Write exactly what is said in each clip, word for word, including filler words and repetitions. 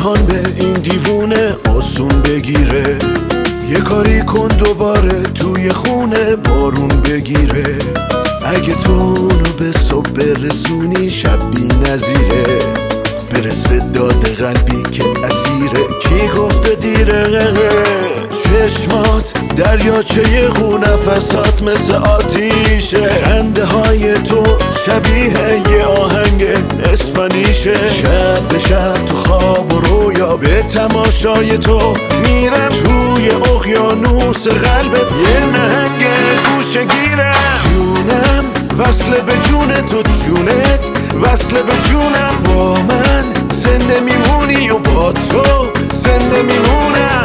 جهان به این دیوونه آسون بگیره. یه کاری کن دوباره توی خونه بارون بگیره. اگه تو اونو به صبح برسونی شب بی نظیره. برس به داد قلبی که اسیره. کی گفته دیره؟ چشمات دریاچه خون، نفسات مثل آتیشه. خنده های تو شبیه یه آهنگ اسپانیشه. شب به شب تو خواب و رویا به تماشای تو میرم. توی اقیانوس قلبت یه نهنگ گوشه گیرم. جونم وصل به جون تو، جونت وصل به جونم. با من زنده میمونی و با تو زنده میمونم.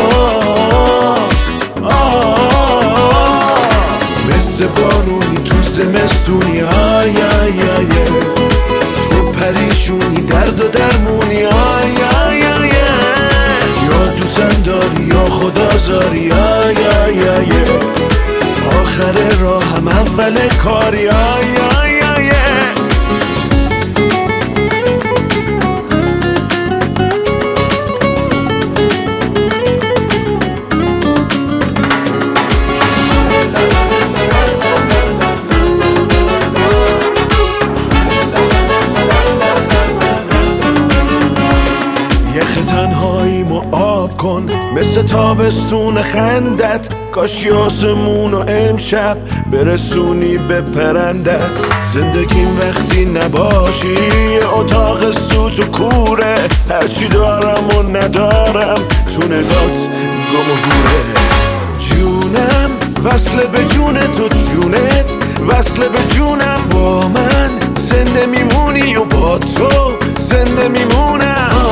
مثل بارونی تو زمستونی، آی آی آی. تو پریشونی درد و درمونی، آی آی آی. یا دوزن داری یا خدا زاری، آی آی آی. آخر راه هم اول کاری، آی آی آی. تنهاییمو آب کن مثل تابستون خندت. کاش آسمونو امشب برسونی به پرندت. زندگیم وقتی نباشی اتاق سوت و کوره. هرچی دارم و ندارم تو نگات گم و گوره. جونم وصل به جون تو، جونت وصل به جونم. با من زنده میمونی و با تو زنده میمونم.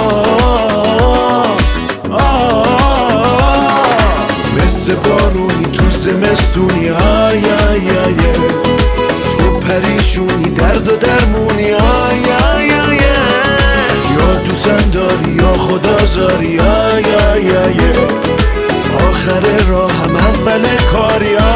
مثل بارونی تو زمستونی، آی آی آی. تو پریشونی درد و درمونی، آی آی آی. یا دوزن داری یا خدا زاری، آی آی آی. آخر راه هم اول کاری، آی